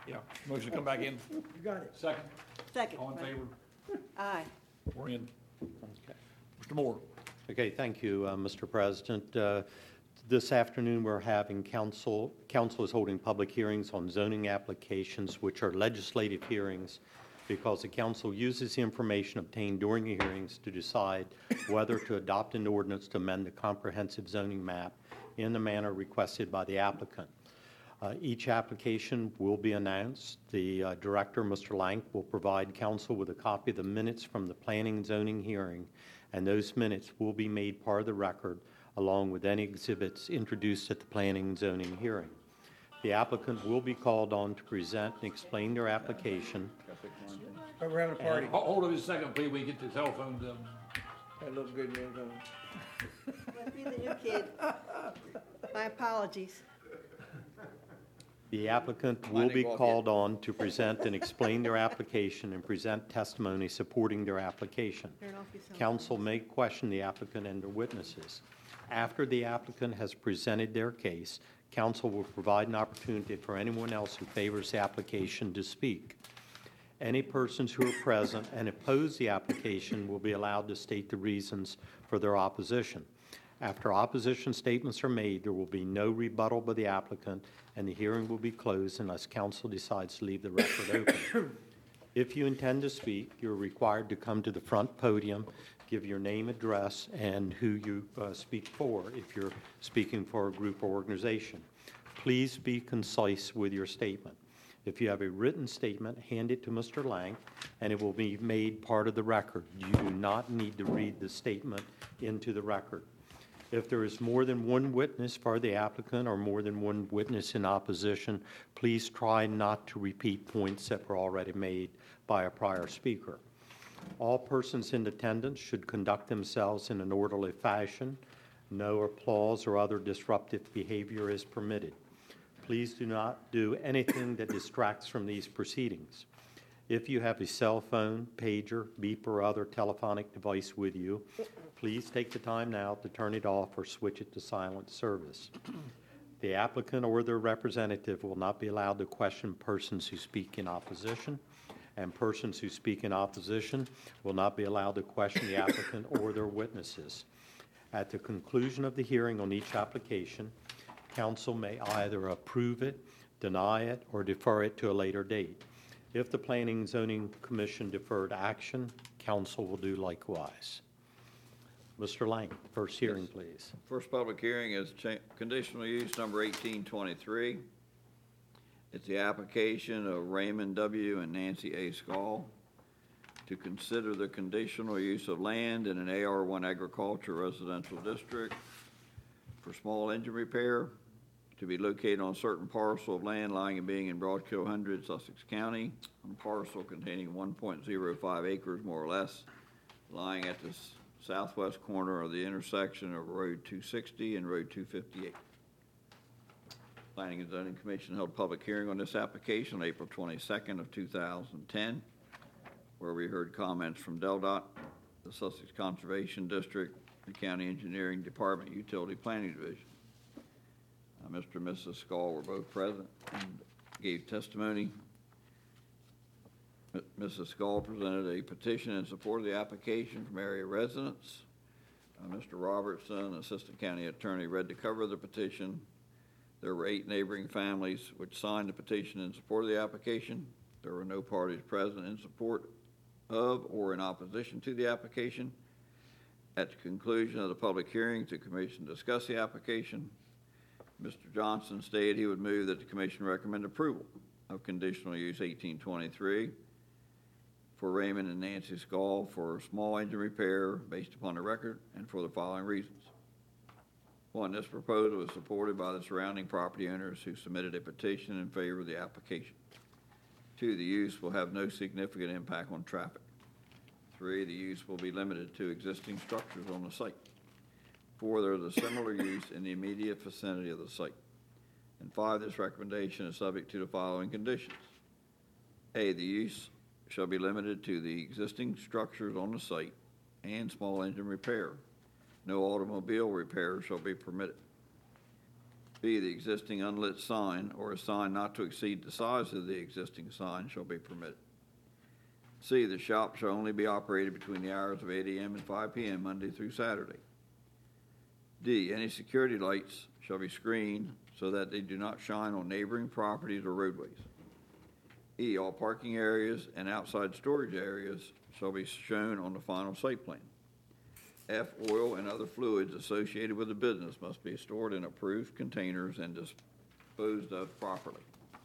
Yeah, motion to come back in. You got it. Second, Second. all in favor? Aye. We're in. Mr. Moore. Okay, thank you, Mr. President. This afternoon, we're having council is holding public hearings on zoning applications, which are legislative hearings, because the council uses the information obtained during the hearings to decide whether to adopt an ordinance to amend the comprehensive zoning map in the manner requested by the applicant. Each application will be announced. The director, Mr. Lank, will provide council with a copy of the minutes from the planning and zoning hearing, and those minutes will be made part of the record along with any exhibits introduced at the planning and zoning hearing. The applicant will be called on to present and explain their application. But we're having a party. Hold on just a second, please. We get the telephone. That looks good, man. Must be the new kid. My apologies. The applicant will be called on to present and explain their application and present testimony supporting their application. Council may question the applicant and their witnesses. After the applicant has presented their case, council will provide an opportunity for anyone else who favors the application to speak. Any persons who are present and oppose the application will be allowed to state the reasons for their opposition. After opposition statements are made, there will be no rebuttal by the applicant, and the hearing will be closed unless council decides to leave the record open. If you intend to speak, you're required to come to the front podium, give your name, address, and who you speak for if you're speaking for a group or organization. Please be concise with your statement. If you have a written statement, hand it to Mr. Lang, and it will be made part of the record. You do not need to read the statement into the record. If there is more than one witness for the applicant or more than one witness in opposition, please try not to repeat points that were already made by a prior speaker. All persons in attendance should conduct themselves in an orderly fashion. No applause or other disruptive behavior is permitted. Please do not do anything that distracts from these proceedings. If you have a cell phone, pager, beep, or other telephonic device with you, please take the time now to turn it off or switch it to silent service. The applicant or their representative will not be allowed to question persons who speak in opposition, and persons who speak in opposition will not be allowed to question the applicant or their witnesses. At the conclusion of the hearing on each application, council may either approve it, deny it, or defer it to a later date. If the Planning and Zoning Commission deferred action, council will do likewise. Mr. Lang, first hearing, please. First public hearing is conditional use number 1823. It's the application of Raymond W. and Nancy A. Skall to consider the conditional use of land in an AR1 agriculture residential district for small engine repair to be located on a certain parcel of land lying and being in Broadkill 100, Sussex County, on a parcel containing 1.05 acres, more or less, lying at the southwest corner of the intersection of Road 260 and Road 258. Planning and Zoning Commission held a public hearing on this application on April 22nd of 2010, where we heard comments from DelDOT, the Sussex Conservation District, the County Engineering Department, Utility Planning Division. Mr. and Mrs. Skall were both present and gave testimony. Mrs. Skall presented a petition in support of the application from area residents. Mr. Robertson, Assistant County Attorney, read the cover of the petition. There were 8 neighboring families which signed the petition in support of the application. There were no parties present in support of or in opposition to the application. At the conclusion of the public hearing, the Commission discussed the application. Mr. Johnson stated he would move that the Commission recommend approval of conditional use 1823 for Raymond and Nancy Skall for small engine repair based upon the record and for the following reasons. 1, this proposal is supported by the surrounding property owners who submitted a petition in favor of the application. 2, the use will have no significant impact on traffic. 3, the use will be limited to existing structures on the site. 4, there is a similar use in the immediate vicinity of the site. And 5, this recommendation is subject to the following conditions. A, the use shall be limited to the existing structures on the site and small engine repair. No automobile repair shall be permitted. B, the existing unlit sign or a sign not to exceed the size of the existing sign shall be permitted. C, the shop shall only be operated between the hours of 8 a.m. and 5 p.m. Monday through Saturday. D, any security lights shall be screened so that they do not shine on neighboring properties or roadways. E, all parking areas and outside storage areas shall be shown on the final site plan. F, oil and other fluids associated with the business must be stored in approved containers and disposed of properly.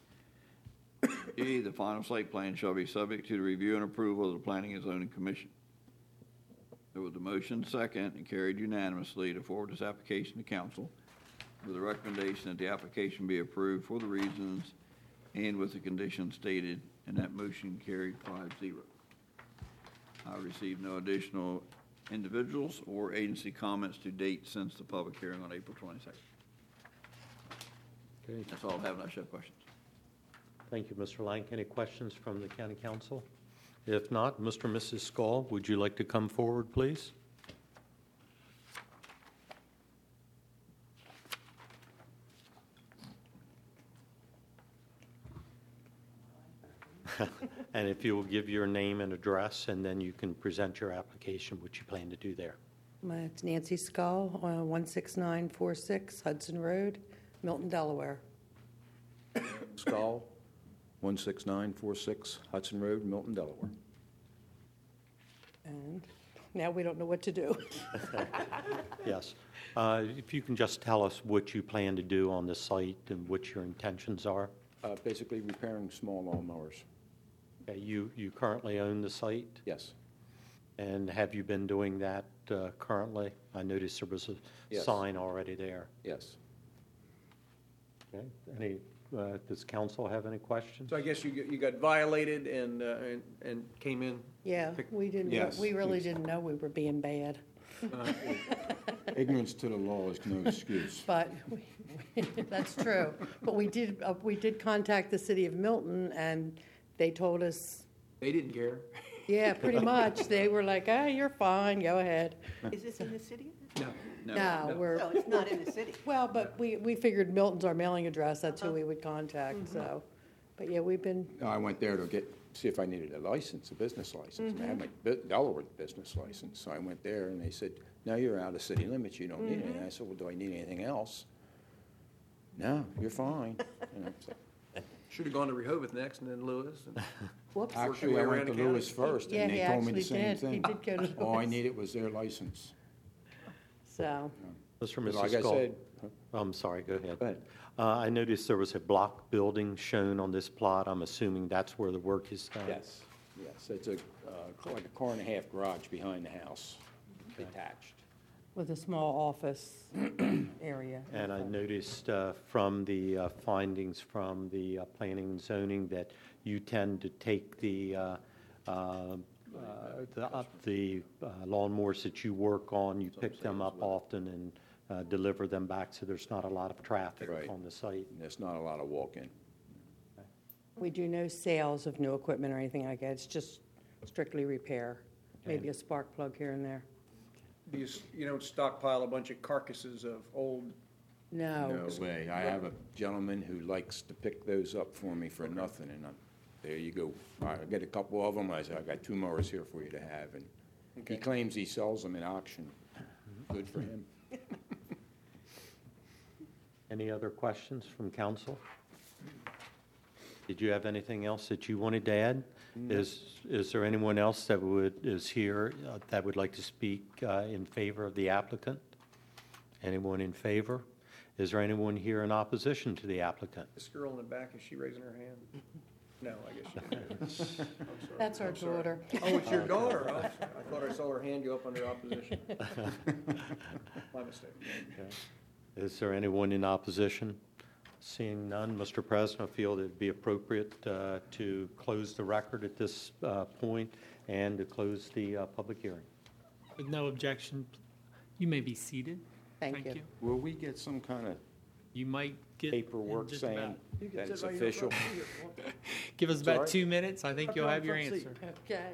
E, the final site plan shall be subject to the review and approval of the Planning and Zoning Commission. There was a motion second and carried unanimously to forward this application to council with a recommendation that the application be approved for the reasons and with the conditions stated, and that motion carried 5-0. I received no additional individuals or agency comments to date since the public hearing on April 22nd. Okay. That's all I have unless you have questions. Thank you, Mr. Lank. Any questions from the county council? If not, Mr. and Mrs. Skull, would you like to come forward, please? And if you will give your name and address, and then you can present your application, what you plan to do there. It's Nancy Skull, 16946 Hudson Road, Milton, Delaware. Skull, 16946 Hudson Road, Milton, Delaware. And now we don't know what to do. Yes. If you can just tell us what you plan to do on the site and what your intentions are. Basically repairing small lawnmowers. Okay, you currently own the site? Yes. And have you been doing that currently? I noticed there was a Yes. sign already there. Yes. Okay. Does council have any questions? So I guess you got violated and came in? Yeah, we didn't, Yes, we really please. didn't know we were being bad. Ignorance to the law is no excuse. But, that's true. But we did contact the city of Milton, and they told us, They didn't care. yeah, pretty much. They were like, you're fine, go ahead. Is this in the city? No. No, we're, No, it's not in the city. well, but we figured Milton's our mailing address, that's who we would contact, so. But yeah, we've been, I went there to see if I needed a license, a business license. And I had my Delaware business license. So I went there and they said, no, you're out of city limits. You don't need anything. I said, well, do I need anything else? No, you're fine. You know, so. Should have gone to Rehoboth next and then Lewis. And whoops. Actually, I went to Lewis first Yeah, and he they told me the actually same did. thing. He did go to All I Lewis. needed was their license. So, Mr. and Mrs. Like I Skull? said, I'm sorry, go ahead. Go ahead. I noticed there was a block building shown on this plot. I'm assuming that's where the work is done? yes, it's a, like a car and a half garage behind the house, detached. with a small office area. And I noticed from the findings from the planning and zoning that you tend to take the lawnmowers that you work on, you pick them up often and deliver them back, so there's not a lot of traffic Right. on the site. And there's not a lot of walk-in. We do no sales of new equipment or anything like that. It's just strictly repair. Maybe a spark plug here and there. you don't stockpile a bunch of carcasses of old, No. No way. I have a gentleman who likes to pick those up for me for nothing, and there you go. I get a couple of them. I said, I got 2 mowers here for you to have, and he claims he sells them at auction. Good for him. Any other questions from council? Did you have anything else that you wanted to add? Is there anyone else that is here that would like to speak in favor of the applicant? Anyone in favor? Is there anyone here in opposition to the applicant? this girl in the back, is she raising her hand? No, I guess she didn't. I'm sorry. That's our I'm sorry. daughter. Oh, it's your daughter. Oh, I thought I saw her hand go up under opposition. My mistake. Is there anyone in opposition? Seeing none, Mr. President, I feel that it'd be appropriate to close the record at this point and to close the public hearing. With no objection, you may be seated. Thank you. Will we get some kind of You might get in paperwork just saying about- that it's official? Give us about Sorry? 2 minutes. I think you'll have your answer. Okay.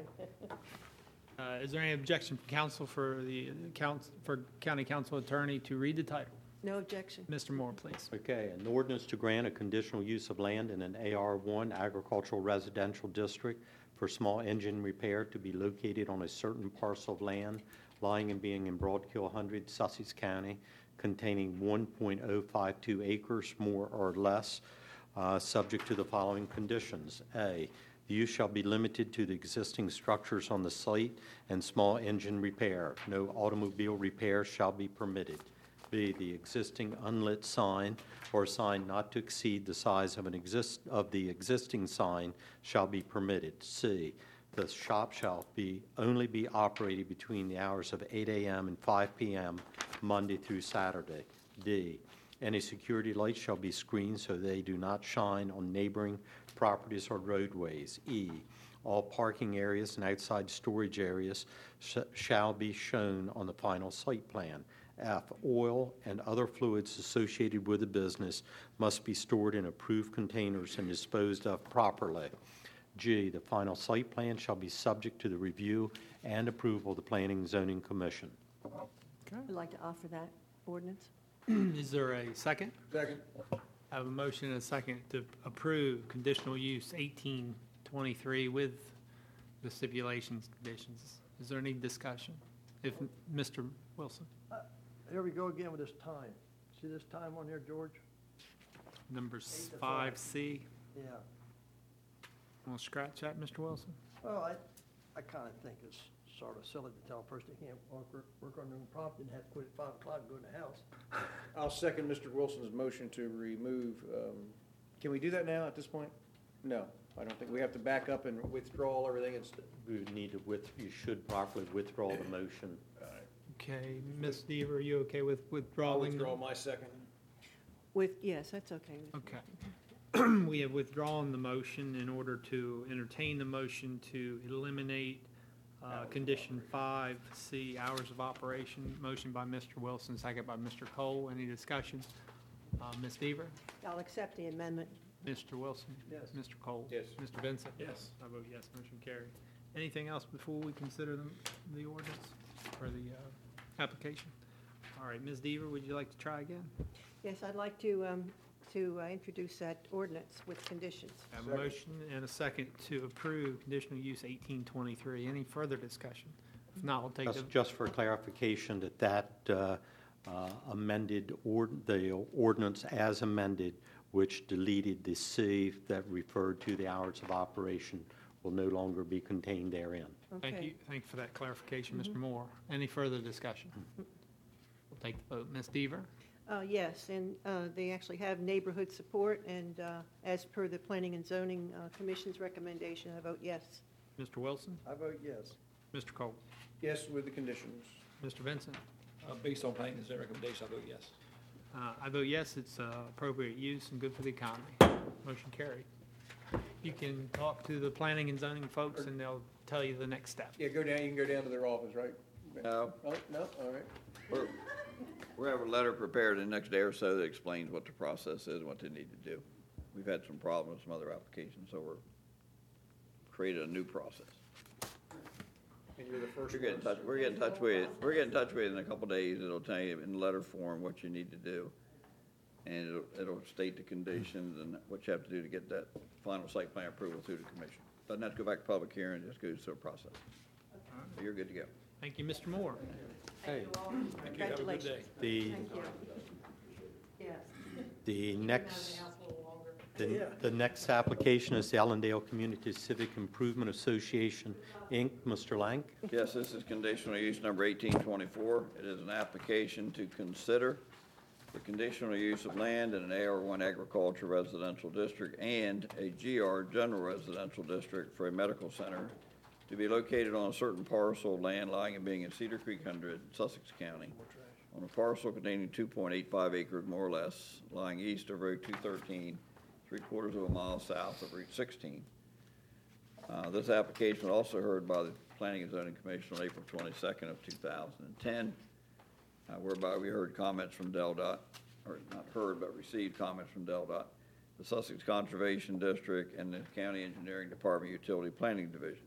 Is there any objection from council for the county council attorney to read the title? No objection. Mr. Moore, please. Okay, an ordinance to grant a conditional use of land in an AR1 agricultural residential district for small engine repair to be located on a certain parcel of land lying and being in Broadkill 100, Sussex County, containing 1.052 acres more or less, subject to the following conditions. A, the use shall be limited to the existing structures on the site and small engine repair. No automobile repair shall be permitted. B, the existing unlit sign or sign not to exceed the size of the existing sign shall be permitted. C, the shop shall only be operated between the hours of 8 a.m. and 5 p.m. Monday through Saturday. D, any security lights shall be screened so they do not shine on neighboring properties or roadways. E, all parking areas and outside storage areas shall be shown on the final site plan. F, oil and other fluids associated with the business must be stored in approved containers and disposed of properly. G, the final site plan shall be subject to the review and approval of the Planning and Zoning Commission. I'd like to offer that ordinance. Is there a second? Second. I have a motion and a second to approve conditional use 1823 with the stipulations conditions. Is there any discussion? If Mr. Wilson, Here we go again with this time. See this time on here, George? number 8 to 5C. Yeah. Want to scratch that, Mr. Wilson? Well, I kind of think it's sort of silly to tell a person they can't work on their own property and have to quit at 5 o'clock and go in the house. I'll second Mr. Wilson's motion to remove, can we do that now at this point? No, I don't think, we have to back up and withdraw everything and, You should properly withdraw the motion. Okay, Ms. Deaver, are you okay with I'll withdrawing? withdraw my second. Yes, that's okay. Okay. We have withdrawn the motion in order to entertain the motion to eliminate condition 5C, hours of operation. Motion by Mr. Wilson, second by Mr. Cole. Any discussion? Ms. Deaver? I'll accept the amendment. Mr. Wilson? Yes. Mr. Cole? Yes. Mr. Vincent? Yes. I vote yes, motion carried. Anything else before we consider the ordinance or the application? All right, Ms. Deaver, would you like to try again? Yes, I'd like to introduce that ordinance with conditions. I have a motion and a second to approve conditional use 1823. Any further discussion? If not, I'll take the... Just for clarification, that amended, the ordinance as amended, which deleted the C that referred to the hours of operation, will no longer be contained therein. Thank Okay. you. Thank you for that clarification, Mr. Moore. Any further discussion? We'll take the vote. Ms. Deaver? Yes, and they actually have neighborhood support, and as per the Planning and Zoning Commission's recommendation, I vote yes. Mr. Wilson? I vote yes. Mr. Cole? Yes, with the conditions. Mr. Vincent? Based on planning and zoning recommendation, I vote yes. I vote yes, it's appropriate use and good for the economy. Motion carried. You can talk to the planning and zoning folks, and they'll tell you the next step. Yeah, go down, you can go down to their office, right? No, Oh, no, all right. we'll have a letter prepared in the next day or so that explains what the process is and what they need to do. We've had some problems with some other applications, so we're creating a new process. And you're the first We're getting in one. touch, we're getting in touch with you in a couple of days. It'll tell you in letter form what you need to do. And it'll state the conditions and what you have to do to get that final site plan approval through the commission. Doesn't have to go back to public hearing, just goes through a process. So you're good to go. Thank you, Mr. Moore. Thank you all. Thank you. Have a good day. Congratulations. Thank you. Yes. The next application is the Allendale Community Civic Improvement Association, Inc. Mr. Lank? Yes, this is conditional use number 1824. It is an application to consider the conditional use of land in an AR1 agriculture residential district and a GR general residential district for a medical center to be located on a certain parcel of land lying and being in Cedar Creek 100, Sussex County, on a parcel containing 2.85 acres more or less, lying east of Road 213, 3/4 of a mile south of Route 16. This application was also heard by the Planning and Zoning Commission on April 22nd of 2010, whereby we heard comments from DelDOT, or not heard, but received comments from DelDOT, the Sussex Conservation District, and the County Engineering Department Utility Planning Division.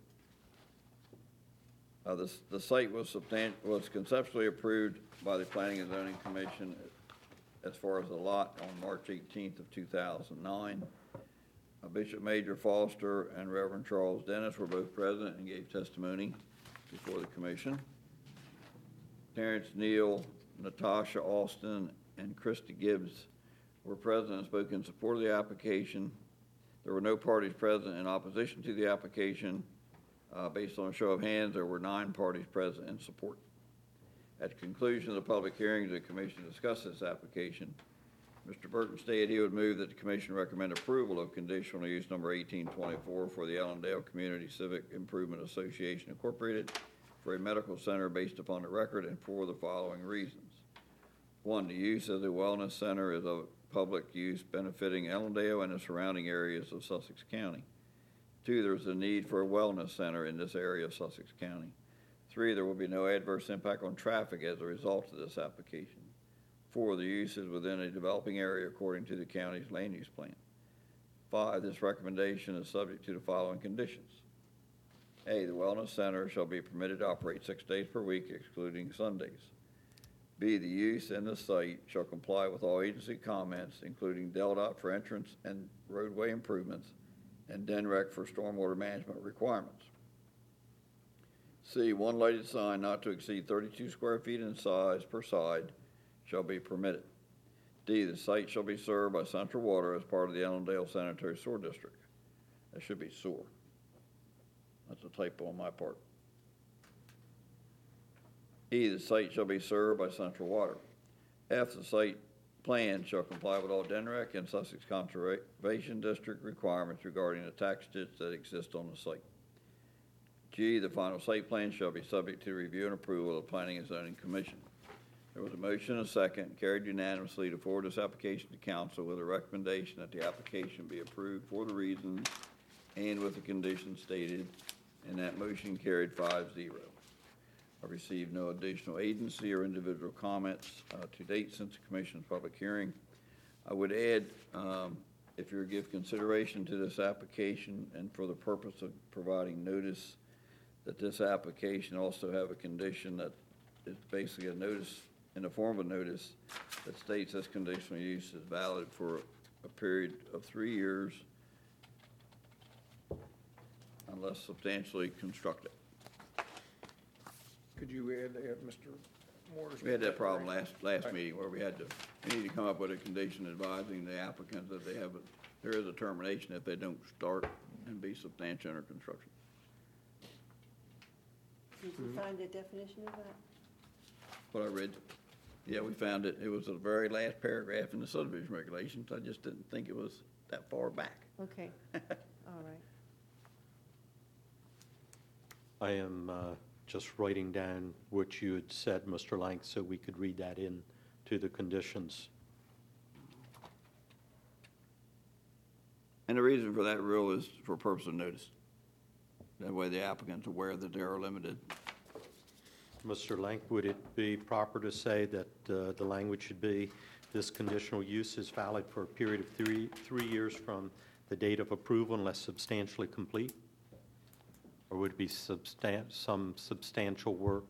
The site was conceptually approved by the Planning and Zoning Commission as far as the lot on March 18th of 2009. Bishop Major Foster and Reverend Charles Dennis were both present and gave testimony before the commission. Terrence Neal, Natasha Austin, and Christy Gibbs were present and spoke in support of the application. There were no parties present in opposition to the application. Based on a show of hands, there were 9 parties present in support. At the conclusion of the public hearings, the commission discussed this application. Mr. Burton stated he would move that the commission recommend approval of conditional use number 1824 for the Ellendale Community Civic Improvement Association Incorporated for a medical center based upon the record and for the following reasons. 1, the use of the wellness center is of public use benefiting Ellendale and the surrounding areas of Sussex County. 2, there's a need for a wellness center in this area of Sussex County. 3, there will be no adverse impact on traffic as a result of this application. 4, the use is within a developing area according to the county's land use plan. 5, this recommendation is subject to the following conditions. A, the wellness center shall be permitted to operate 6 days per week, excluding Sundays. B, the use in the site shall comply with all agency comments, including DELDOT for entrance and roadway improvements, and DENREC for stormwater management requirements. C, one lighted sign not to exceed 32 square feet in size per side shall be permitted. D, the site shall be served by Central Water as part of the Ellendale Sanitary Sewer District. That should be sewer. That's a typo on my part. E, the site shall be served by Central Water. F, the site plan shall comply with all DENREC and Sussex Conservation District requirements regarding the tax ditch that exists on the site. G, the final site plan shall be subject to review and approval of the Planning and Zoning Commission. There was a motion and a second, carried unanimously to forward this application to council with a recommendation that the application be approved for the reasons and with the conditions stated, and that motion carried 5-0. I received no additional agency or individual comments to date since the commission's public hearing. I would add, if you give consideration to this application and for the purpose of providing notice, that this application also have a condition that is basically a notice in the form of a notice that states this conditional use is valid for a period of 3 years unless substantially constructed. Could you add, Mr. Morris? We had that problem last meeting where we need to come up with a condition advising the applicant that there is a termination if they don't start and be substantial under construction. Did you find a definition of that? What I read, yeah, we found it. It was the very last paragraph in the subdivision regulations. I just didn't think it was that far back. Okay, all right. I am just writing down what you had said, Mr. Lang, so we could read that in to the conditions. And the reason for that rule is for purpose of notice. That way the applicant's aware that they are limited. Mr. Lang, would it be proper to say that the language should be, this conditional use is valid for a period of three years from the date of approval unless substantially complete? Or would it be some substantial work?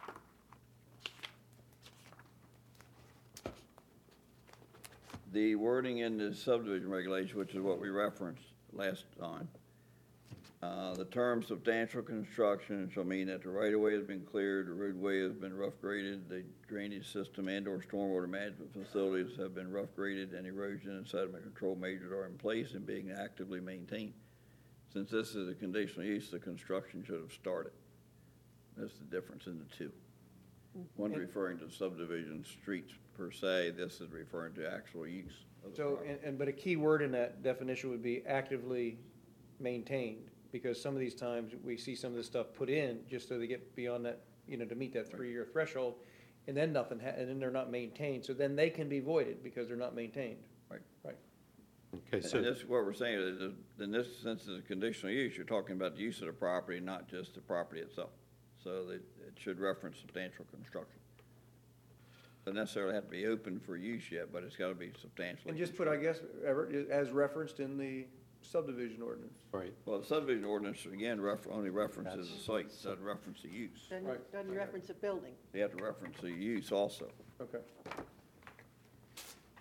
The wording in the subdivision regulation, which is what we referenced last time, the term substantial construction shall mean that the right-of-way has been cleared, the roadway has been rough graded, the drainage system and/or stormwater management facilities have been rough graded, and erosion and sediment control measures are in place and being actively maintained. Since this is a conditional use, the construction should have started. That's the difference in the two. One referring to subdivision streets per se, this is referring to actual use. So, but a key word in that definition would be actively maintained, because some of these times we see some of this stuff put in just so they get beyond that, to meet that 3-year threshold, and then and then they're not maintained. So then they can be voided because they're not maintained. Right. Right. Okay, so And this, what we're saying is, in this sense, as a conditional use, you're talking about the use of the property, not just the property itself. So that it should reference substantial construction. Doesn't necessarily have to be open for use yet, but it's got to be substantially. And just put, I guess, as referenced in the subdivision ordinance. right. Well, the subdivision ordinance, again, only references the site, doesn't reference the use. Right. Doesn't reference a building. You have to reference the use also. Okay.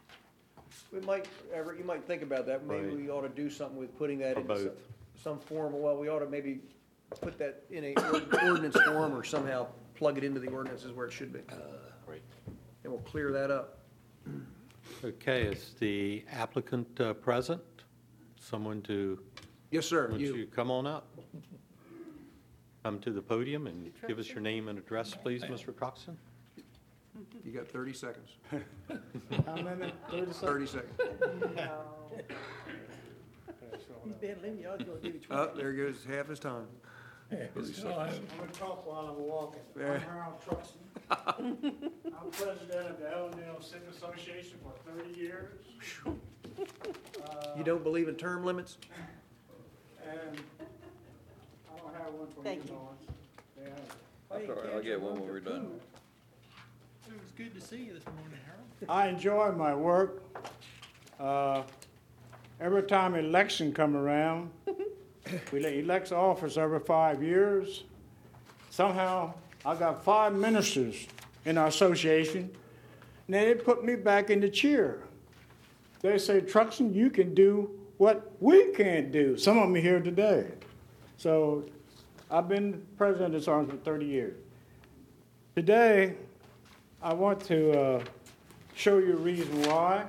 We might, Everett, you might think about that. Maybe Right. we ought to do something with putting that For in both. some form. Well, we ought to maybe put that in a ordinance form or somehow plug it into the ordinances where it should be. Right. And we'll clear that up. Okay, is the applicant present? Someone to, Yes, sir. would you come on up? Come to the podium and give us your name and address, please, Mr. Coxon. You got 30 seconds. How many? 30 seconds. You better leave me, I was gonna give you 20. Oh, there goes half his time. I'm gonna talk while I'm walking. I'm Yeah. Harold Truxton. I'm president of the Ellendale Civic Association for 30 years. You don't believe in term limits? And I don't have one for you, Thank you. Lawrence. Yeah. That's all right, I'll get one when we're done. It was good to see you this morning, Harold. I enjoy my work. Every time election come around, we elect office every 5 years. Somehow, I got 5 ministers in our association, and they put me back in the chair. They say, Truxton, you can do what we can't do. Some of them are here today. So I've been president of this office for 30 years. Today, I want to show you a reason why.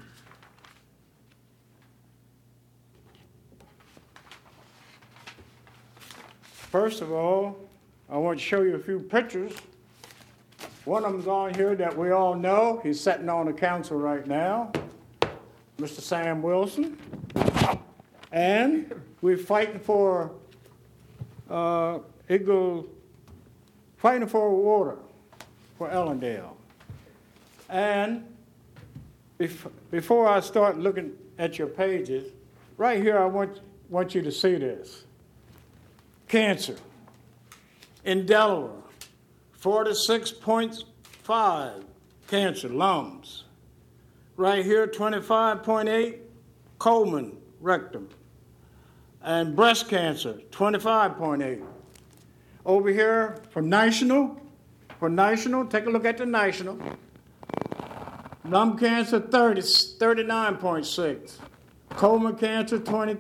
First of all, I want to show you a few pictures. One of them's on here that we all know. He's sitting on the council right now, Mr. Sam Wilson. And we're fighting for fighting for water for Ellendale. And before I start looking at your pages, right here I want you to see this. Cancer in Delaware, 46.5 cancer, lungs. Right here, 25.8, Coleman rectum. And breast cancer, 25.8. Over here for national, take a look at the national. Lung cancer, 39.6. Coleman cancer,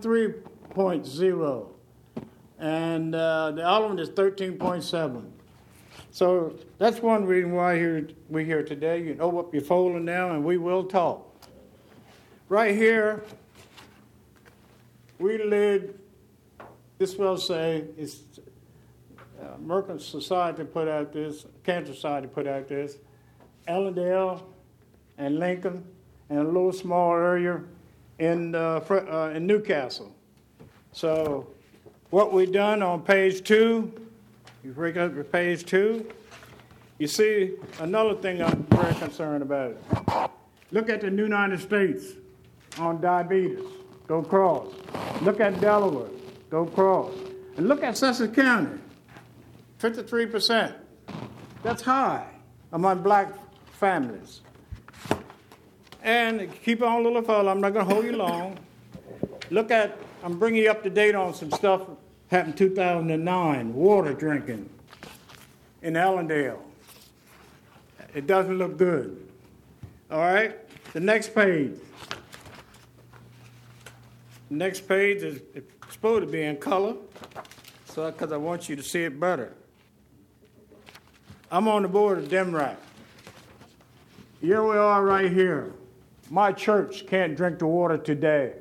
23.0. And the other one is 13.7. So that's one reason why we're here today. You can open up your folder now and we will talk. Right here, we live, this will say, it's American Society put out this, Cancer Society put out this, Ellendale and Lincoln, and a little small area in Newcastle. So what we've done on page 2, you break up your page 2, you see another thing I'm very concerned about. Look at the United States on diabetes, go across. Look at Delaware, go across. And look at Sussex County, 53%. That's high among black families. And keep on, little fella, I'm not going to hold you long. I'm bringing you up to date on some stuff happened in 2009, water drinking in Ellendale. It doesn't look good. All right, the next page. The next page is supposed to be in color, so because I want you to see it better. I'm on the board of DEMRAC. Here we are right here. My church can't drink the water today.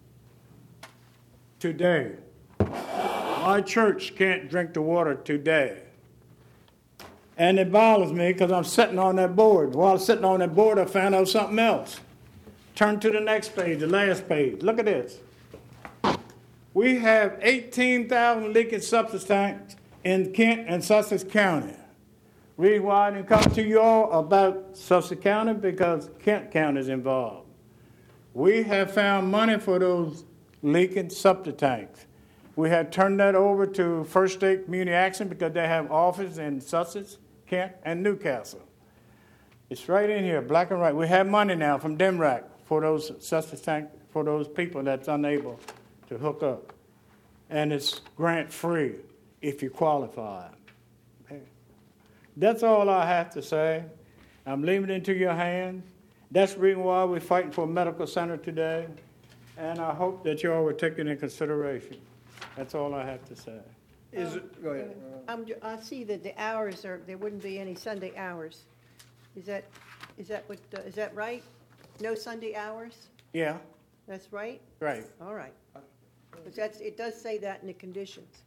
Today. My church can't drink the water today. And it bothers me because I'm sitting on that board. While I'm sitting on that board, I found out something else. Turn to the next page, the last page. Look at this. We have 18,000 leaking septic tanks in Kent and Sussex County. Reason why I didn't come to you all about Sussex County, because Kent County is involved. We have found money for those leaking septic tanks. We have turned that over to First State Community Action because they have offices in Sussex, Kent, and Newcastle. It's right in here, black and white. We have money now from DEMRAC for those septic tanks, for those people that's unable to hook up. And it's grant-free if you qualify. Okay. That's all I have to say. I'm leaving it into your hands. That's the reason why we're fighting for a medical center today, and I hope that y'all will take it in consideration. That's all I have to say. Go ahead. I see that the hours there wouldn't be any Sunday hours. Is that right? No Sunday hours? Yeah, That's right? right. All right. But it does say that in the conditions.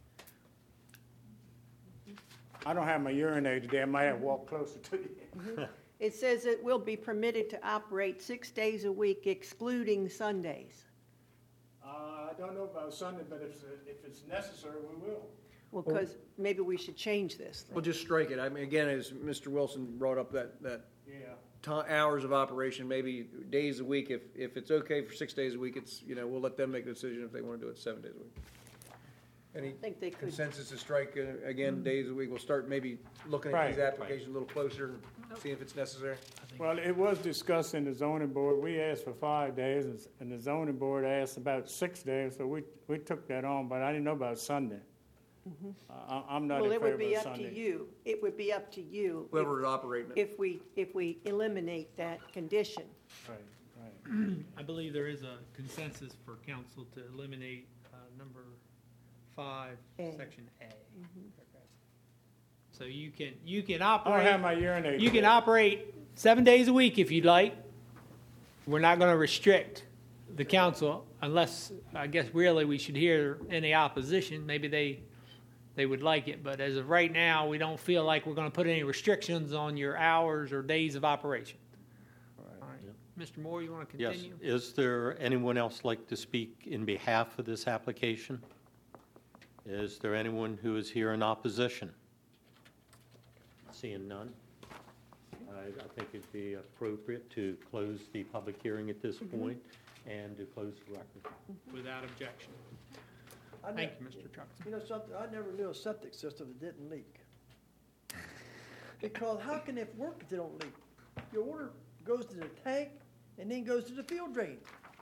I don't have my urinator today. I might have to walk closer to you. It says it will be permitted to operate 6 days a week excluding Sundays. I don't know about Sunday, but if it's necessary, we will. Well, because maybe we should change this. We'll just strike it. I mean, again, as Mr. Wilson brought up that Yeah. hours of operation, maybe days a week. If it's okay for 6 days a week, it's, we'll let them make the decision if they want to do it 7 days a week. Any I think they could. consensus to strike, again, days a week? We'll start maybe looking at these applications a little closer and see if it's necessary. Well, it was discussed in the zoning board. We asked for 5 days, and the zoning board asked about 6 days, so we took that on, but I didn't know about Sunday. I'm not Well, in it favor would be of up to Sunday. you. It would be up to you. Whoever is operating it. If we eliminate that condition. Right, right. I believe there is a consensus for council to eliminate number 5, A. section A. Mm-hmm. Okay. So you can I don't have operate, my urinator. you can operate 7 days a week if you'd like. We're not going to restrict the council unless, I guess, really we should hear any opposition. Maybe they would like it, but as of right now, we don't feel like we're going to put any restrictions on your hours or days of operation. All right. Mr. Moore, you want to Yes. continue? Is there anyone else like to speak in behalf of this application? Is there anyone who is here in opposition? Seeing none, I think it'd be appropriate to close the public hearing at this point and to close the record. Without objection. I Thank ne- you, Mr. Truxton. You know something, I never knew a septic system that didn't leak. Because how can it work if they don't leak? Your water goes to the tank and then goes to the field drain.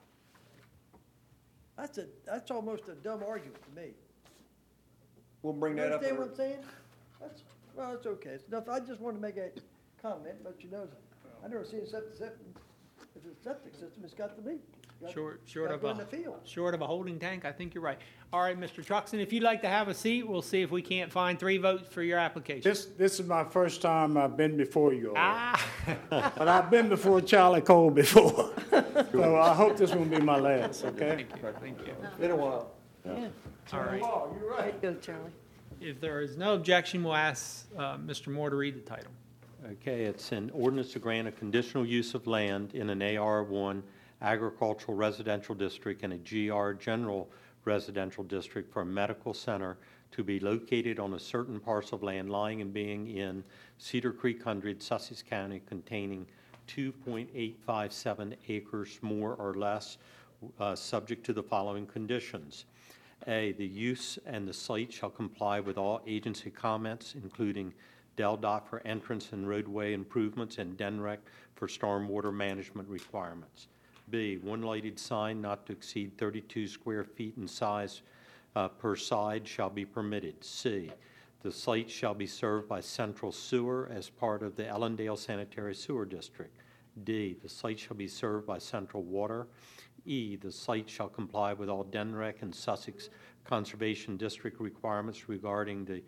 That's almost a dumb argument to me. We'll bring You that up. understand what I'm saying? Well, it's okay. It's enough. I just wanted to make a comment, but I never seen a septic system. If it's a septic system, it's got to leak. Short Gotta of go in the field. short of a holding tank, I think you're right. All right, Mr. Truxton, if you'd like to have a seat, we'll see if we can't find 3 votes for your application. This is my first time I've been before you all. Ah, But I've been before Charlie Cole before. So I hope this won't be my last, okay? thank you. Been a while. Yeah. All right. Oh, you're There you go, Charlie. If there is no objection, we'll ask Mr. Moore to read the title. Okay, it's an ordinance to grant a conditional use of land in an AR1 agricultural residential district and a GR general residential district for a medical center to be located on a certain parcel of land lying and being in Cedar Creek 100, Sussex County, containing 2.857 acres more or less, subject to the following conditions. A, the use and the site shall comply with all agency comments, including DelDOT for entrance and roadway improvements and DENREC for stormwater management requirements. B, one lighted sign not to exceed 32 square feet in size per side shall be permitted. C, the site shall be served by central sewer as part of the Ellendale Sanitary Sewer District. D, the site shall be served by central water. E, the site shall comply with all DENREC and Sussex Conservation District requirements regarding the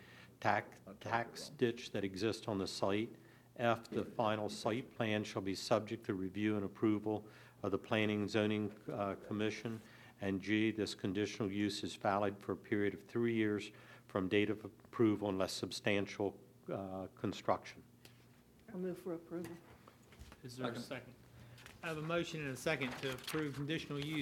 tax ditch that exists on the site. F, the final site plan shall be subject to review and approval of the Planning and Zoning Commission. And G, this conditional use is valid for a period of 3 years from date of approval unless substantial construction. I'll move for approval. Is there a second? I have a motion and a second to approve conditional use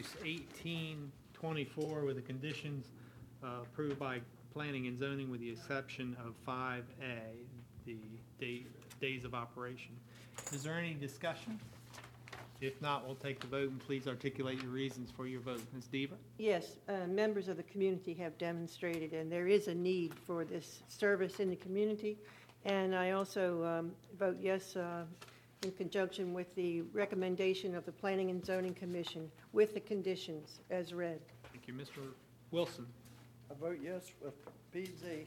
1824 with the conditions approved by Planning and Zoning with the exception of 5A, the days of operation. Is there any discussion? If not, we'll take the vote and please articulate your reasons for your vote. Ms. Diva? Yes, members of the community have demonstrated, and there is a need for this service in the community. And I also vote yes in conjunction with the recommendation of the Planning and Zoning Commission with the conditions as read. Thank you. Mr. Wilson? I vote yes with PZ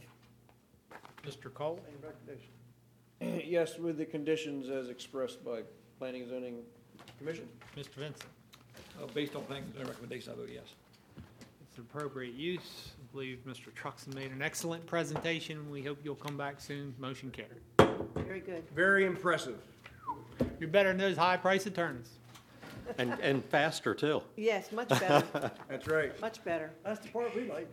Mr. Cole? and recommendation. Yes, with the conditions as expressed by Planning and Zoning Commission? Mr. Vincent. Based on planning and zoning recommendation, I vote yes. It's appropriate use. I believe Mr. Truxton made an excellent presentation. We hope you'll come back soon. Motion carried. Very good. Very impressive. You're better than those high-priced attorneys. And faster, too. Yes, much better, That's right. much better. That's the part we like.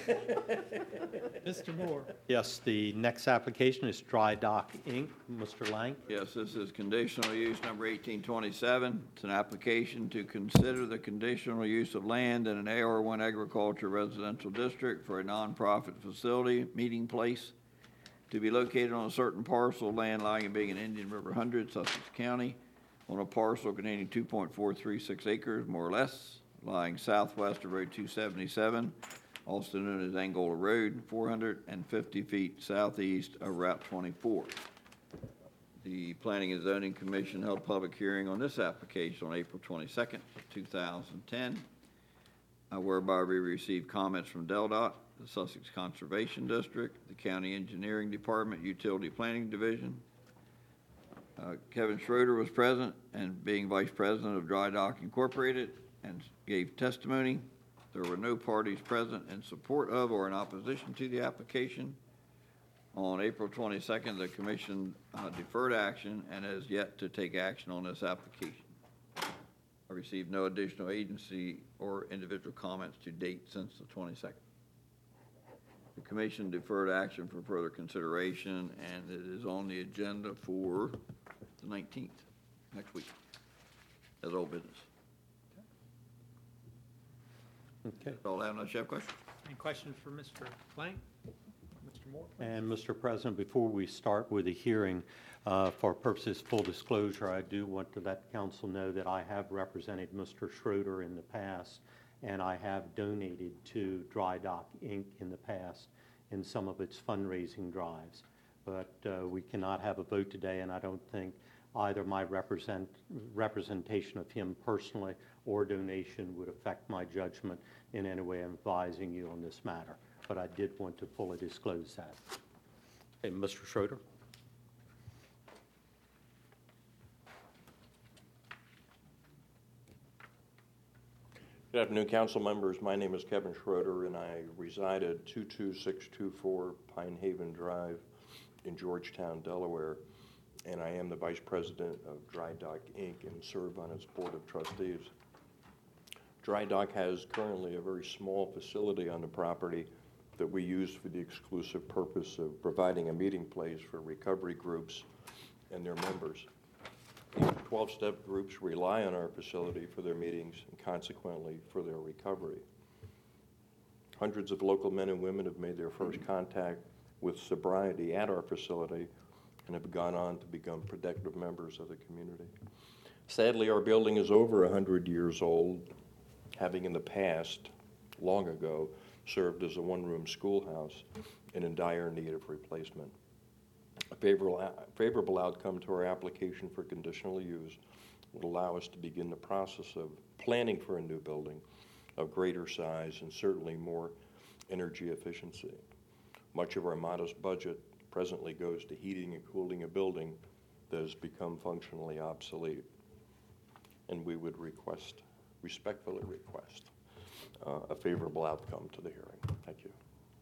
Mr. Moore. Yes, the next application is Dry Dock, Inc. Mr. Lang? Yes, this is conditional use number 1827. It's an application to consider the conditional use of land in an AR1 agriculture residential district for a nonprofit facility, meeting place, to be located on a certain parcel of land lying and being in Indian River 100, Sussex County, on a parcel containing 2.436 acres, more or less, lying southwest of Road 277, also known as Angola Road, 450 feet southeast of Route 24. The Planning and Zoning Commission held a public hearing on this application on April 22nd, 2010, whereby we received comments from DelDOT, the Sussex Conservation District, the County Engineering Department, Utility Planning Division. Kevin Schroeder was present and being Vice President of Dry Dock Incorporated and gave testimony. There were no parties present in support of or in opposition to the application. On April 22nd, the Commission deferred action and has yet to take action on this application. I received no additional agency or individual comments to date since the 22nd. The Commission deferred action for further consideration, and it is on the agenda for the 19th, next week, as old business. Okay. That's all I have. Unless you have questions? Any questions for Mr. Lang? Mr. Moore? And Mr. President, before we start with the hearing, for purposes full disclosure, I do want to let council know that I have represented Mr. Schroeder in the past, and I have donated to Dry Dock, Inc. in the past in some of its fundraising drives. But we cannot have a vote today, and I don't think either my representation of him personally or donation would affect my judgment in any way in advising you on this matter. But I did want to fully disclose that. Okay, Mr. Schroeder? Good afternoon, council members. My name is Kevin Schroeder, and I reside at 22624 Pine Haven Drive in Georgetown, Delaware, and I am the Vice President of Dry Dock, Inc. and serve on its Board of Trustees. Dry Dock has currently a very small facility on the property that we use for the exclusive purpose of providing a meeting place for recovery groups and their members. These 12-step groups rely on our facility for their meetings and consequently for their recovery. Hundreds of local men and women have made their first contact with sobriety at our facility and have gone on to become productive members of the community. Sadly, our building is over 100 years old, having in the past, long ago, served as a one-room schoolhouse and in dire need of replacement. A favorable outcome to our application for conditional use would allow us to begin the process of planning for a new building of greater size and certainly more energy efficiency. Much of our modest budget presently goes to heating and cooling a building that has become functionally obsolete. And we would respectfully request a favorable outcome to the hearing. Thank you.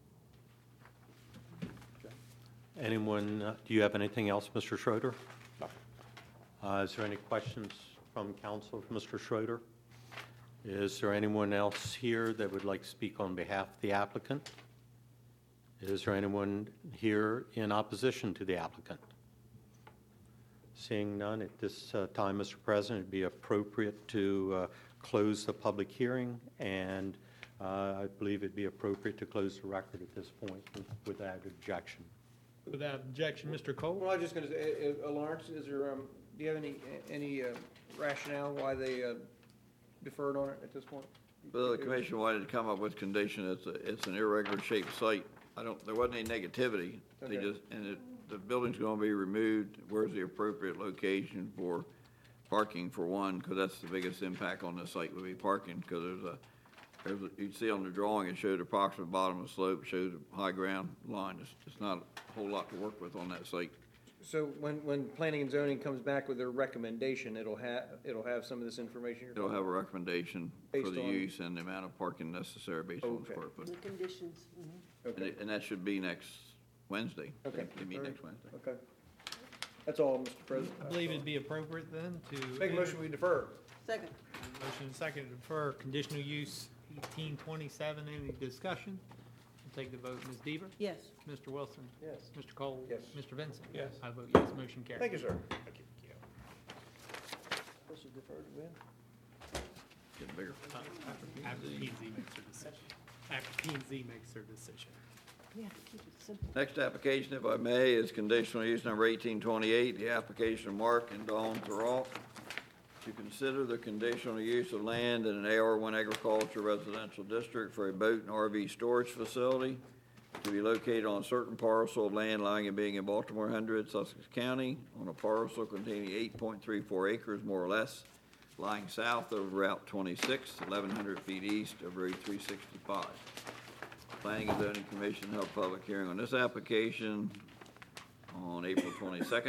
Anyone, do you have anything else, Mr. Schroeder? No. Is there any questions from council of Mr. Schroeder? Is there anyone else here that would like to speak on behalf of the applicant? Is there anyone here in opposition to the applicant? Seeing none, at this time, Mr. President, it would be appropriate to close the public hearing, and I believe it would be appropriate to close the record at this point without objection. Without objection, Mr. Cole? Well, I was just going to say, Lawrence, is there, do you have any rationale why they deferred on it at this point? Well, the commission wanted to come up with condition. It's an irregular shaped site. There wasn't any negativity. Okay. The building's going to be removed. Where's the appropriate location for parking for one? Because that's the biggest impact on the site would be parking. Because you see on the drawing, it showed the approximate bottom of the slope, showed the high ground line. It's not a whole lot to work with on that site. So when planning and zoning comes back with their recommendation, it'll have some of this information? It'll have a recommendation for Based the on- use and the amount of parking necessary based on Okay. square foot. The conditions. Okay, And that should be next Wednesday. Okay. They meet next Wednesday. okay. That's all, Mr. President. I believe it'd be appropriate then to. Make a motion, we defer. Second. Motion and second to defer conditional use 1827. Any discussion? We'll take the vote. Ms. Deaver? Yes. Mr. Wilson? Yes. Mr. Cole? Yes. Mr. Vincent? Yes. I vote yes, motion carries. Thank you, sir. This is deferred to when? Getting bigger. After P and Z makes their decision. After P and Z makes their decision. We have to keep it simple. Next application, if I may, is conditional use number 1828, the application of Mark and Dawn Thuralt to consider the conditional use of land in an AR1 agriculture residential district for a boat and RV storage facility to be located on a certain parcel of land lying and being in Baltimore 100, Sussex County, on a parcel containing 8.34 acres, more or less, lying south of Route 26, 1,100 feet east of Route 365. Planning and Zoning Commission held public hearing on this application on April 22nd,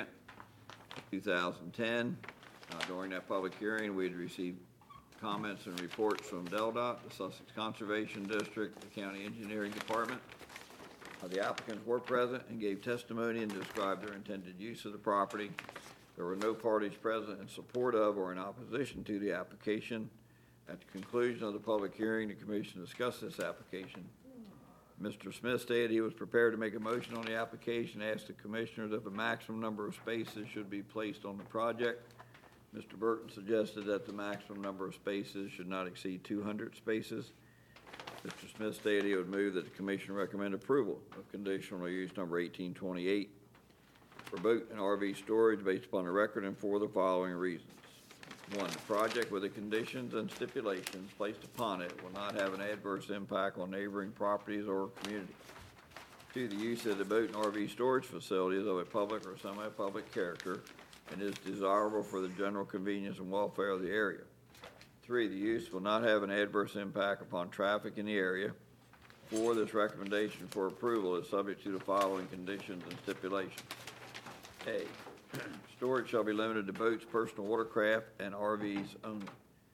2010. During that public hearing, we had received comments and reports from DelDOT, the Sussex Conservation District, the County Engineering Department. The applicants were present and gave testimony and described their intended use of the property. There were no parties present in support of or in opposition to the application. At the conclusion of the public hearing, the commission discussed this application. Mr. Smith stated he was prepared to make a motion on the application, asked the commissioners if a maximum number of spaces should be placed on the project. Mr. Burton suggested that the maximum number of spaces should not exceed 200 spaces. Mr. Smith stated he would move that the commission recommend approval of conditional use number 1828 for boat and RV storage based upon the record and for the following reasons. One, the project with the conditions and stipulations placed upon it will not have an adverse impact on neighboring properties or community. Two, the use of the boat and RV storage facility is of a public or semi-public character and is desirable for the general convenience and welfare of the area. Three, the use will not have an adverse impact upon traffic in the area. Four, this recommendation for approval is subject to the following conditions and stipulations. A, storage shall be limited to boats, personal watercraft, and RVs only.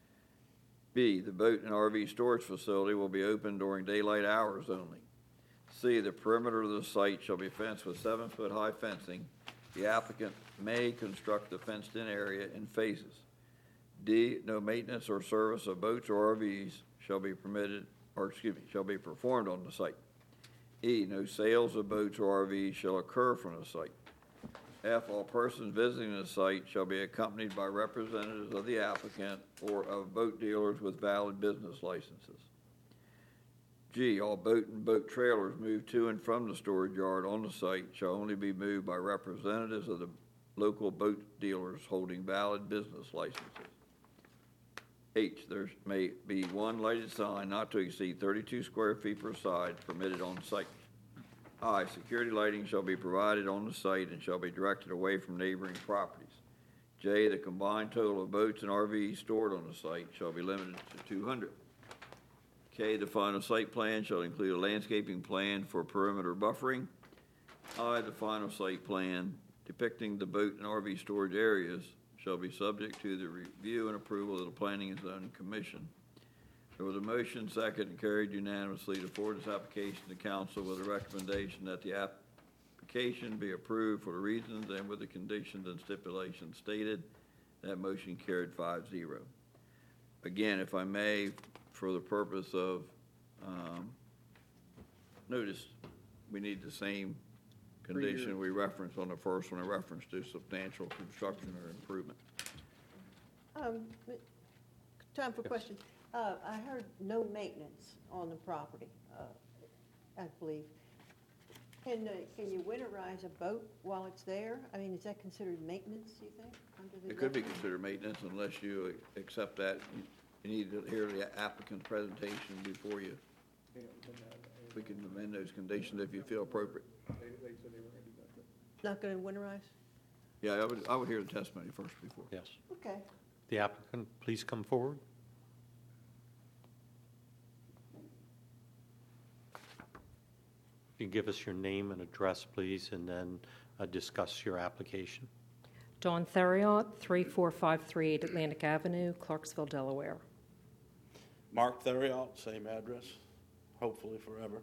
B, the boat and RV storage facility will be open during daylight hours only. C, the perimeter of the site shall be fenced with 7-foot high fencing. The applicant may construct the fenced-in area in phases. D, no maintenance or service of boats or RVs shall be performed on the site. E, no sales of boats or RVs shall occur from the site. F, all persons visiting the site shall be accompanied by representatives of the applicant or of boat dealers with valid business licenses. G, all boat and boat trailers moved to and from the storage yard on the site shall only be moved by representatives of the local boat dealers holding valid business licenses. H, there may be one lighted sign not to exceed 32 square feet per side permitted on site. I, security lighting shall be provided on the site and shall be directed away from neighboring properties. J, the combined total of boats and RVs stored on the site shall be limited to 200. K, the final site plan shall include a landscaping plan for perimeter buffering. I, the final site plan depicting the boat and RV storage areas shall be subject to the review and approval of the Planning and Zoning Commission. There was a motion, second, and carried unanimously to forward this application to council with a recommendation that the application be approved for the reasons and with the conditions and stipulations stated. That motion carried 5-0. Again, if I may, for the purpose of notice, we need the same condition we referenced on the first one in reference to substantial construction or improvement. Time for questions. I heard no maintenance on the property, I believe. Can you winterize a boat while it's there? I mean, is that considered maintenance, do you think? It could be considered maintenance unless you accept that. You need to hear the applicant's presentation before you. We can amend those conditions if you feel appropriate. Not going to winterize? Yeah, I would hear the testimony first before. Yes. Okay. The applicant, please come forward. If you give us your name and address, please, and then discuss your application. Dawn Theriot, 3453 Atlantic Avenue, Clarksville, Delaware. Mark Theriot, same address, hopefully forever.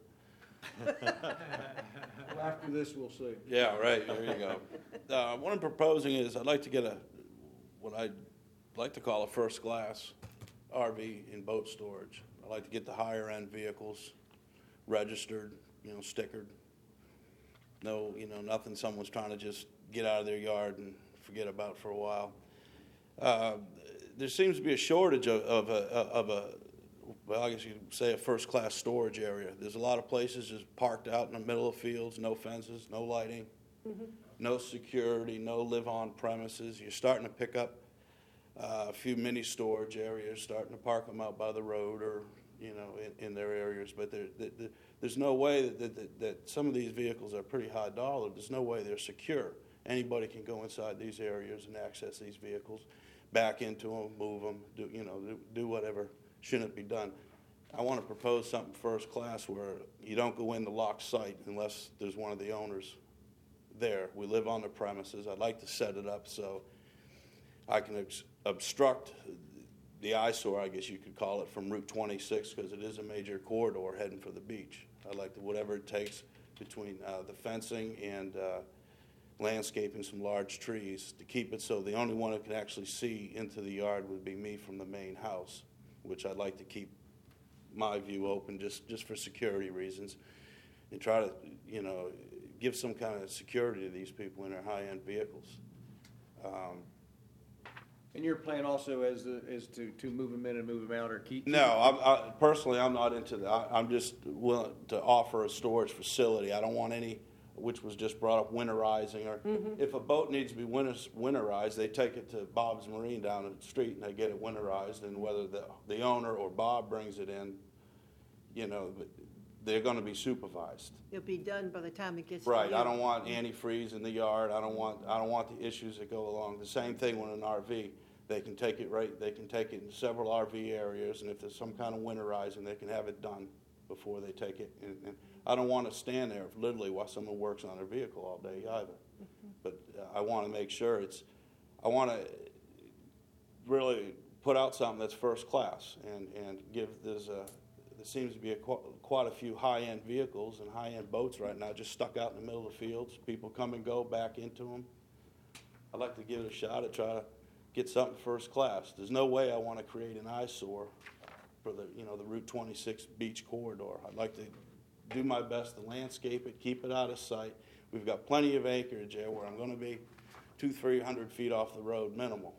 Well, after this, we'll see. Yeah, right, there you go. What I'm proposing is I'd like to get what I'd like to call a first-class RV and boat storage. I'd like to get the higher-end vehicles registered, stickered. No, nothing someone's trying to just get out of their yard and forget about for a while. There seems to be a shortage of a well, I guess you could say a first-class storage area. There's a lot of places just parked out in the middle of fields, no fences, no lighting, no security, no live-on premises. You're starting to pick up a few mini storage areas, starting to park them out by the road or, in their areas. But there's no way that some of these vehicles are pretty high dollar. There's no way they're secure. Anybody can go inside these areas and access these vehicles, back into them, move them, do whatever shouldn't be done. I want to propose something first class where you don't go in the locked site unless there's one of the owners there. We live on the premises. I'd like to set it up so I can obstruct the eyesore, I guess you could call it, from Route 26 because it is a major corridor heading for the beach. I'd like to, whatever it takes between the fencing and landscaping some large trees to keep it so the only one who can actually see into the yard would be me from the main house, which I'd like to keep my view open just for security reasons and try to, give some kind of security to these people in their high-end vehicles. And your plan also is to move them in and move them out or keep? No, personally, I'm not into that. I'm just willing to offer a storage facility. I don't want any, which was just brought up, winterizing. Or if a boat needs to be winterized, they take it to Bob's Marine down the street and they get it winterized. And whether the owner or Bob brings it in, they're going to be supervised. It'll be done by the time it gets Right. to you. I don't want antifreeze in the yard. I don't want the issues that go along. The same thing with an RV. They can take it They can take it in several RV areas, and if there's some kind of winterizing, they can have it done before they take it. And I don't want to stand there literally while someone works on their vehicle all day either. But I want to make sure I want to really put out something that's first class and give there seems to be quite a few high-end vehicles and high-end boats right now just stuck out in the middle of the fields. People come and go back into them. I'd like to give it a shot at try to get something first class. There's no way I want to create an eyesore for the Route 26 beach corridor. I'd like to do my best to landscape it, keep it out of sight. We've got plenty of acreage there where I'm going to be 200-300 feet off the road minimal,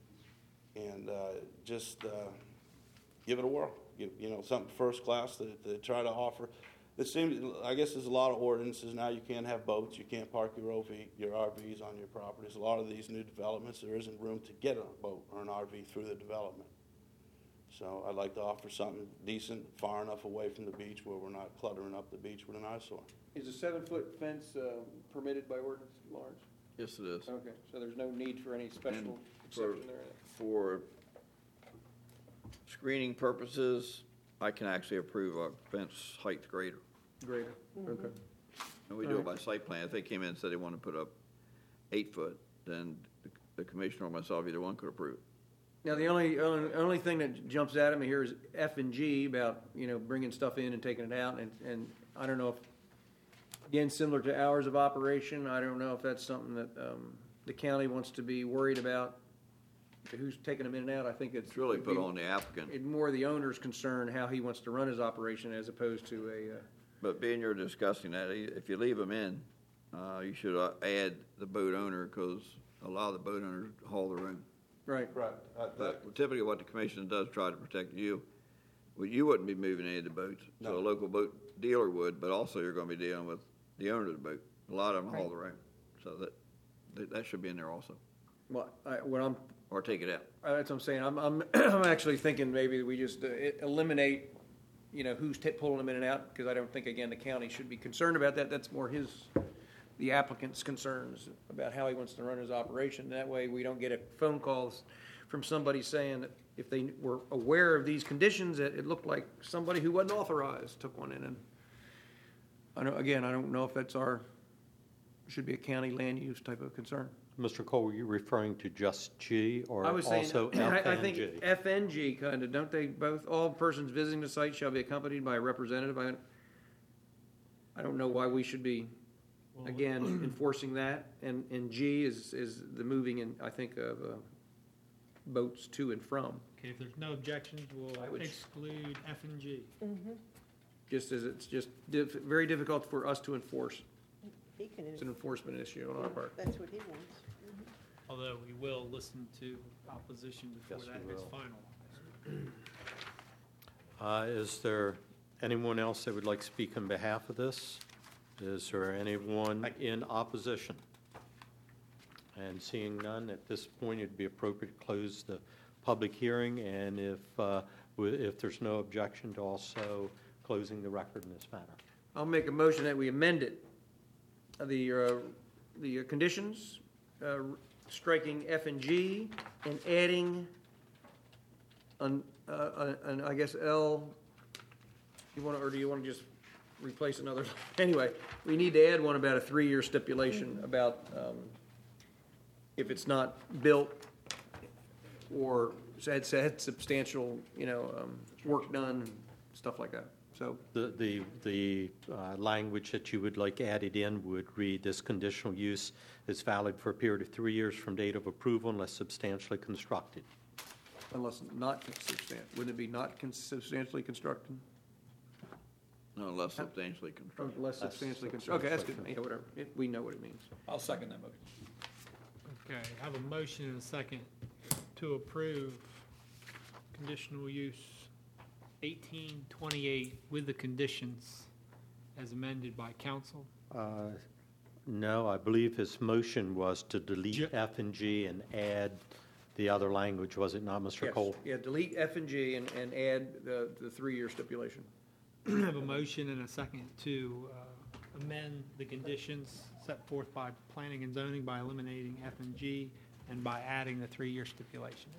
and just give it a whirl. Something first class to try to offer. I guess there's a lot of ordinances now. You can't have boats. You can't park your RVs on your properties. A lot of these new developments, there isn't room to get a boat or an RV through the development. So I'd like to offer something decent, far enough away from the beach where we're not cluttering up the beach with an eyesore. Is a 7-foot fence permitted by ordinance, Lawrence? Yes, it is. Okay, so there's no need for any special exception there? For screening purposes, I can actually approve a fence height greater. Greater, okay. And we do it by site plan. If they came in and said they want to put up 8 foot, then the commissioner or myself, either one, could approve it. Now, the only thing that jumps out at me here is F and G about, bringing stuff in and taking it out. And I don't know if, again, similar to hours of operation, I don't know if that's something that the county wants to be worried about. Who's taking them in and out? I think it's really put on the applicant. It's more the owner's concern how he wants to run his operation as opposed to a. But being you're discussing that, if you leave them in, you should add the boat owner because a lot of the boat owners haul their own. Right. But typically, what the commission does try to protect you. Well, you wouldn't be moving any of the boats, so a local boat dealer would. But also, you're going to be dealing with the owner of the boat. A lot of them haul their own, so that should be in there also. Well, what I'm. Or take it out. That's what I'm saying. I'm actually thinking maybe we just eliminate, who's pulling them in and out, because I don't think, again, the county should be concerned about that. That's more the applicant's concerns about how he wants to run his operation. That way we don't get phone calls from somebody saying that if they were aware of these conditions, that it looked like somebody who wasn't authorized took one in. And I don't know if that's our should be a county land use type of concern. Mr. Cole, were you referring to just G or I was saying, also I think FNG? FNG kind of, don't they both, all persons visiting the site shall be accompanied by a representative? I don't know why we should be, again, enforcing that. And G is the moving in, I think, of boats to and from. Okay, if there's no objections, I we'll would- exclude F and G. Just as it's just very difficult for us to enforce. He can, It's an enforcement issue on our part. that's what he wants. Although we will listen to opposition before Yes, that we is will. finalized. Is there anyone else that would like to speak on behalf of this? Is there anyone in opposition? And seeing none, at this point, it'd be appropriate to close the public hearing, and if there's no objection, to also closing the record in this matter. I'll make a motion that we amend it. The conditions, striking F and G and adding, I guess, L. Or do you want to just replace another? Anyway, we need to add one about a 3-year stipulation about if it's not built or had substantial, work done, stuff like that. So The language that you would like added in would read, this conditional use is valid for a period of 3 years from date of approval unless substantially constructed. unless not substantial, wouldn't it be not substantially constructed? No, less substantially constructed. Less substantially constructed. Okay, that's good. Yeah, whatever. We know what it means. I'll second that motion. Okay, I have a motion and a second to approve conditional use 1828 with the conditions as amended by council. No, I believe his motion was to delete F and G and add the other language, was it not, Mr. Yes. Cole? Yeah, delete F and G and add the 3-year stipulation. I have a motion and a second to amend the conditions set forth by planning and zoning by eliminating F and G and by adding the 3-year stipulation.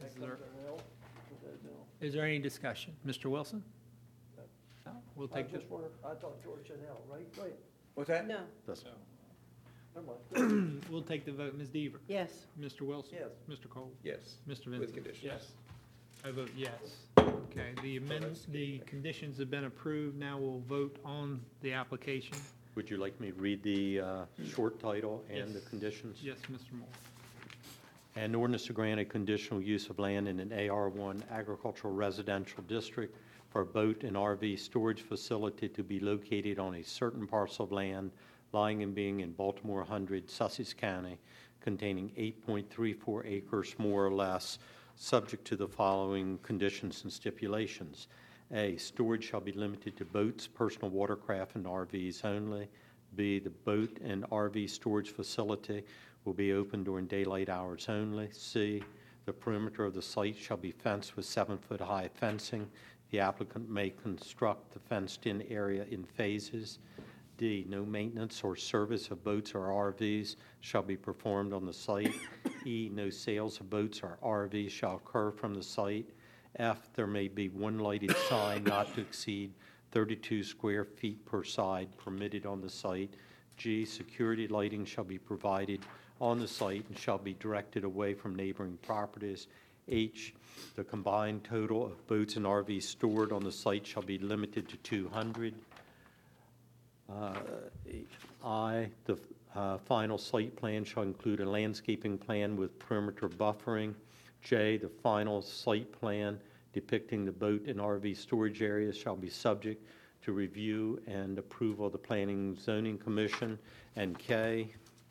Is there any discussion? Mr. Wilson? No? We'll I take, just wonder, I thought George said L, right? Wait, What's that? No, That's- never mind. we'll take the vote. Ms. Deaver? yes. Mr. Wilson? Yes. Mr. Cole? Yes. Mr. With Vincent? conditions. Yes. I vote yes. Okay, the conditions have been approved. Now we'll vote on the application. Would you like me to read the short title and the Yes. conditions? Yes, Mr. Moore. An ordinance to grant a conditional use of land in an AR1 agricultural residential district for a boat and RV storage facility to be located on a certain parcel of land lying and being in Baltimore 100, Sussex County, containing 8.34 acres more or less, subject to the following conditions and stipulations. A, storage shall be limited to boats, personal watercraft, and RVs only. B, the boat and RV storage facility will be open during daylight hours only. C, the perimeter of the site shall be fenced with 7-foot-high fencing. The applicant may construct the fenced-in area in phases. D, no maintenance or service of boats or RVs shall be performed on the site. E, no sales of boats or RVs shall occur from the site. F, there may be one lighted sign not to exceed 32 square feet per side permitted on the site. G, security lighting shall be provided on the site and shall be directed away from neighboring properties. H, the combined total of boats and RVs stored on the site shall be limited to 200. I, the final site plan shall include a landscaping plan with perimeter buffering. J, the final site plan depicting the boat and RV storage areas shall be subject to review and approval of the Planning and Zoning Commission. And K,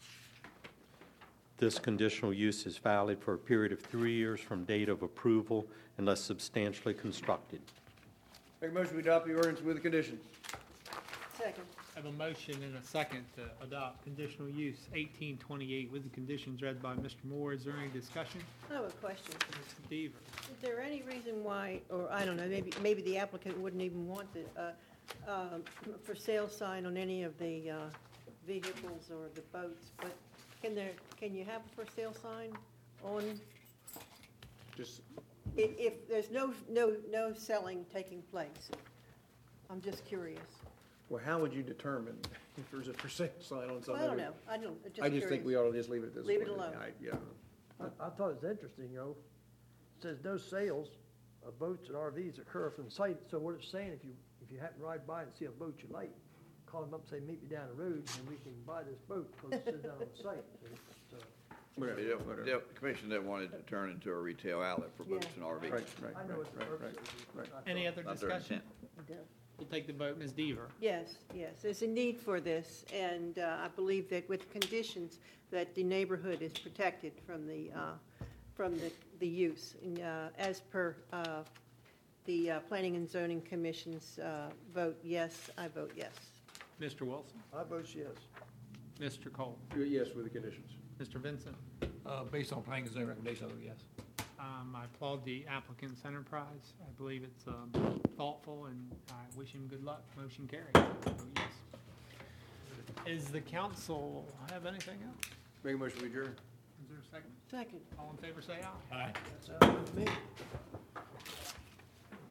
this conditional use is valid for a period of 3 years from date of approval unless substantially constructed. Make a motion to adopt the ordinance with the conditions. Second. I have a motion and a second to adopt conditional use 1828 with the conditions read by Mr. Moore. Is there any discussion? I have a question. Mr. Deaver? Is there any reason why, or I don't know, maybe the applicant wouldn't even want the for sale sign on any of the vehicles or the boats, but can you have a for sale sign on, Just, if there's no selling taking place? I'm just curious. well, how would you determine? if there's a for sale sign on something. Well, I don't know, I don't, just I just think curious. we ought to just leave it at this point. Leave it alone. Yeah. I thought it was interesting, you know, it says no sales of boats and RVs occur from the site, so what it's saying, if you happen to ride by and see a boat you like, call them up and say, meet me down the road, and we can buy this boat, because it says down on the site. So, The commission didn't want it to turn into a retail outlet for boats and RVs. Right, right, I know what the right, purpose right, is. right. I Any thought- other Not their discussion? intent. We'll take the vote. Ms. Deaver. Yes, yes, there's a need for this, and I believe that with conditions, that the neighborhood is protected from the use. And, as per the Planning and Zoning Commission's vote yes, I vote yes. Mr. Wilson. I vote yes. Mr. Cole. Yes, with the conditions. Mr. Vincent. Based on planning and zoning recommendation, I vote yes. I applaud the applicant's enterprise. I believe it's thoughtful, and I wish him good luck. Motion carried. I vote yes. Is the council have anything else? Make a motion to adjourn. Is there a second? Second. All in favor, say aye. Aye. Sounds good to me.